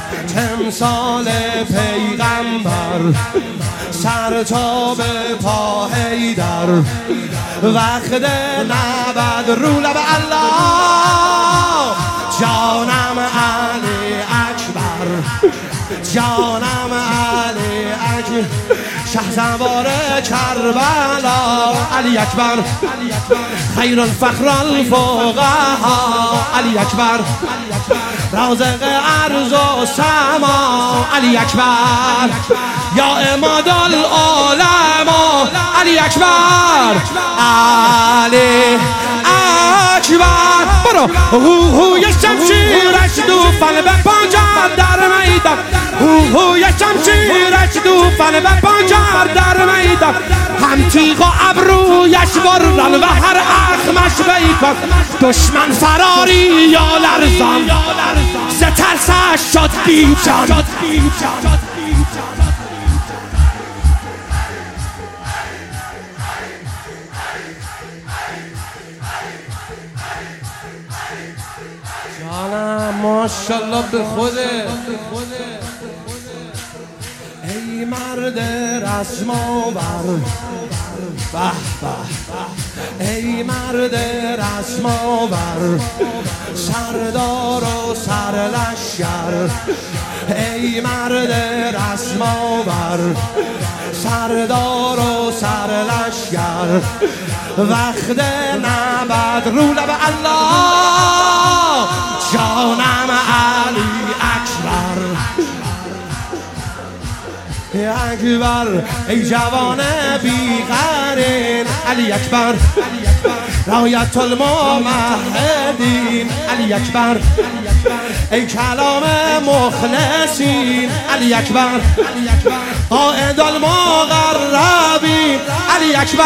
تمثال پیغمبر سر تا به پا حیدر وقت نبد رو لب الله جانم علی اکبر جانم علی اکبر شهسوار کربلا علی اکبر خیر الفخر الفقها علی اکبر رازق ارض و سما علی اکبر یا اماد العالم علی اکبر علی اکبر برو هوی شمشیرش دوفن به پنجر در میدان هوی شمشیرش دوفن به پنجر در میدان هم تیغ و ابرویش برن و هر اخمش بیکن دشمن فراری یا لرزان ز ترسش شد بیجان جانم ماشالله به خوده ای مرد رسم آور به به ای مرد رسم آور سردار و سرلشکر ای مرد رسم آور سردار و سرلشکر وقت نبد رو لب الله جانم علی اکبر اکبر ای جوان بیقرین علی اکبر رایت الموحدین علی اکبر ای کلام مخلصین علی اکبر قائد المقربین علی اکبر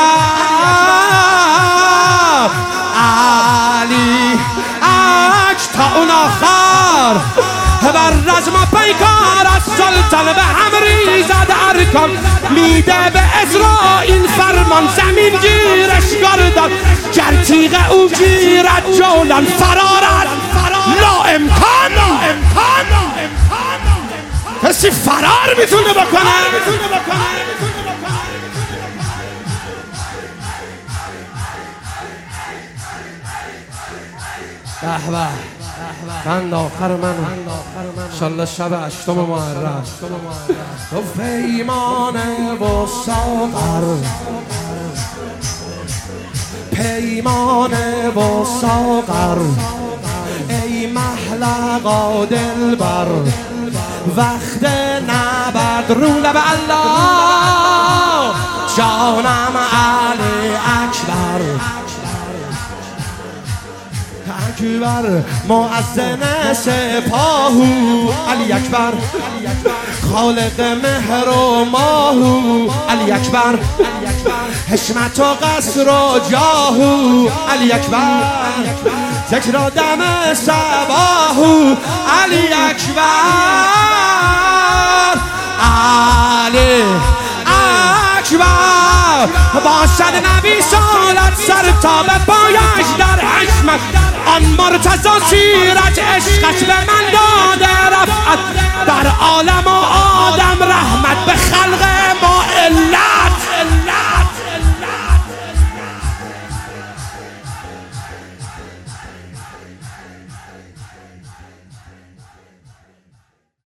علی تا اون آخر بر رزم پیکار از سلطان به هم ریزد ارکان میده به اسرائیل فرمان زمین گیرش گردد گر تیغ او گیرد جولان فرارد لا امکان کسی فرار میتونه بکنه به به بند آخر من انشالله شب 8 محرم تو پیمانه و ساغر پیمانه و ساغر ای محلقا دلبر وقت نبرد رو لب الله جانم علی اکبر اکبر مؤذن سپاهو علی اکبر خالق مهر و ماهو علی اکبر حشمت و قصر و جاهو علی اکبر ذکر و دم صباهو علی اکبر علی اکبر باشد نبی سالت سر تا به پایش در حشمت آن مرتضی سیرت عشقش به من داده رفعت